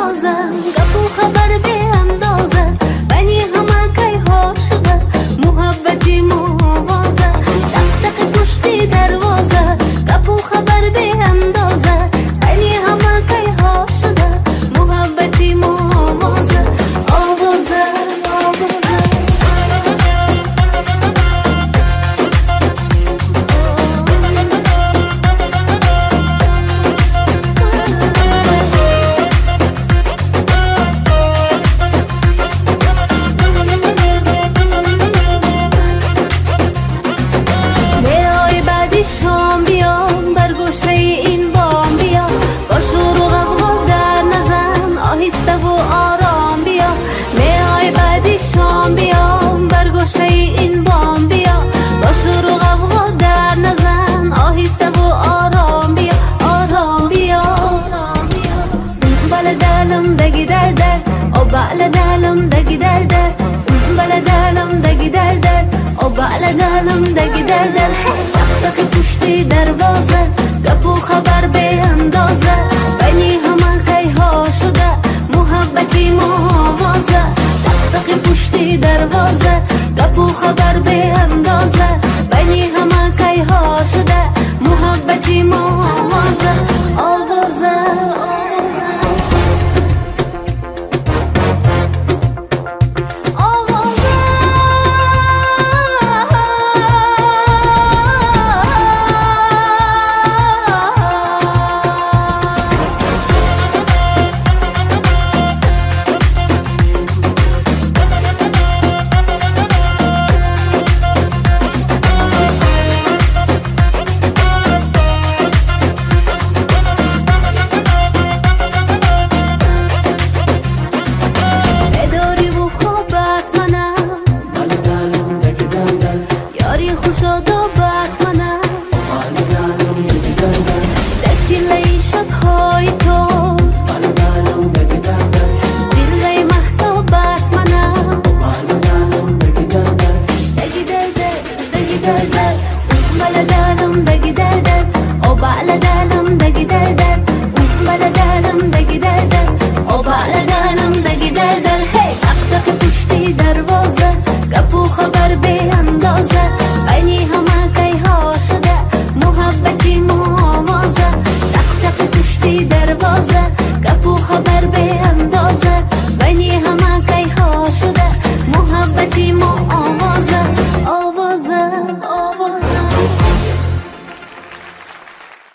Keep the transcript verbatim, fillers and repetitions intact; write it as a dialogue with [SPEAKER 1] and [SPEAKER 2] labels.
[SPEAKER 1] دروازه گپ و خبر به اندازه بنی همه کی ها شده محبتی موازه تق تق پشتی دروازه گپ و خبر به اندازه بنی همه کی ها شده محبتی موازه آوازه شام بیام بر گوشه این بام بیا با شور و غوغا در نزن آهسته و آرام بیا میای بعدی شام بیام بر گوشه این بام بیا با شور و غوغا در نزن آهسته و آرام بیا آرام بیا بله دلم دگی در در او بله دلم دگی در در بله دلم دگی در در او بله دلم دگی در در تق تق پشتی دروازه